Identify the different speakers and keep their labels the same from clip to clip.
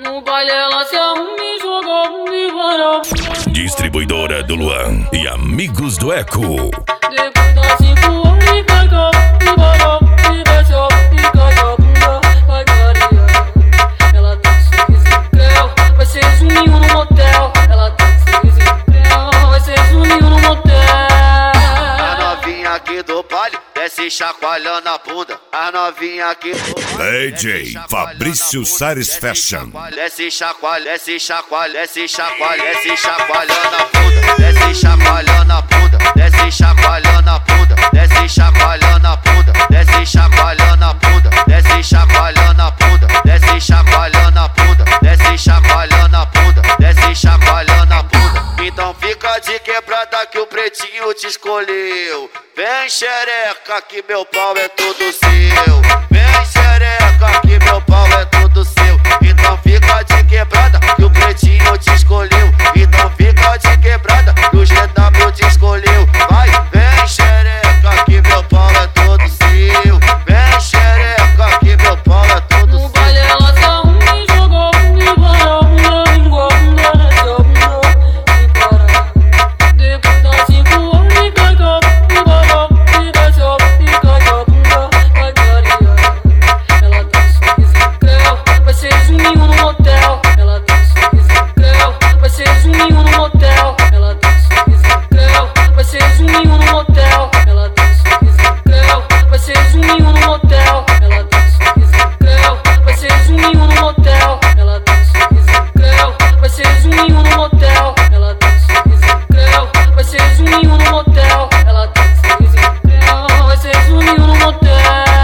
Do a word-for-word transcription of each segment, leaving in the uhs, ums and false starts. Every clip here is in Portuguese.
Speaker 1: No baile ela se arruma e joga e varão.
Speaker 2: Distribuidora do Luan e amigos do Eco.
Speaker 1: Depois dá cinco anos e pega e varão. E desce e cai a bunda, vai Maria. Ela tem sorriso incréu, vai ser zuminho no motel. Ela tem sorriso incréu, vai ser zuminho no motel.
Speaker 3: A novinha aqui do baile desce chacoalhando a bunda. A novinha aqui do baile
Speaker 2: D J Fabrício Sares Fashion.
Speaker 3: Desce chacoalha, desce chacoalha, desce chacoalha, desce chacoalhando a bunda. Desce chacoalhando a bunda, desce chacoalhando a bunda, desce chacoalhando a bunda, desce chacoalhando a bunda, desce chacoalhando a bunda, desce chacoalhando a bunda, desce chacoalhando a bunda, desce chacoalhando a bunda. Então fica de quebrada que o pretinho te escolheu. Vem xereca que meu pau é todo seu. Vem xereca que meu pau é todo seu. Então fica de quebrada que o pretinho te escolheu. Então fica de quebrada que o G W te escolheu. Vai, vem xereca que meu pau é todo seu. Vem xereca que meu pau é todo seu.
Speaker 1: No baile ela se arruma e joga e varão. Língua, bunda, desce a bunda e para. Depois dá cinco anos e pega e varão. E desce e cai a bunda, vai Maria. Ela tem sorriso incréu, vai ser zuminho no motel. Ela tem sorriso incréu, vai ser zuminho no motel. Ela tem sorriso incréu, vai ser zuminho no motel. Ela tem sorriso incréu, vai ser zuminho no motel. Ela tem sorriso incréu, vai ser zuminho no motel. Ela tem sorriso incréu, vai ser zuminho no motel. Ela tem sorriso incréu, vai ser zuminho no motel. Ela tem sorriso incréu, vai ser zuminho no motel.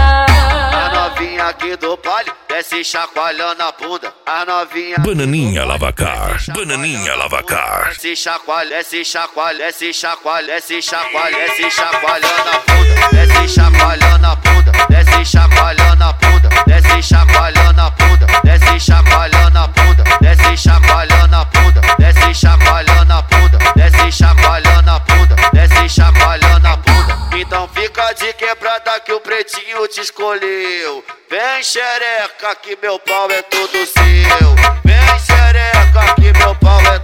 Speaker 3: A novinha aqui do baile desce chacoalhando a bunda. A novinha
Speaker 2: Bananinha Lavacar. Bananinha Lavacar.
Speaker 3: desce chacoalha, desce chacoalha, desce chacoalha, desce chacoalha, desce chacoalhando a bunda. Desce chacoalhando a bunda, desce chacoalhando a bunda, desce chacoalhando a bunda, desce chacoalhando a bunda, desce chacoalhando a bunda, desce chacoalhando a bunda, desce chacoalhando a bunda, desce chacoalhando a bunda. Então fica de quebrada que o pretinho te escolheu. Vem xereca que meu pau é todo seu. Vem xereca que meu pau é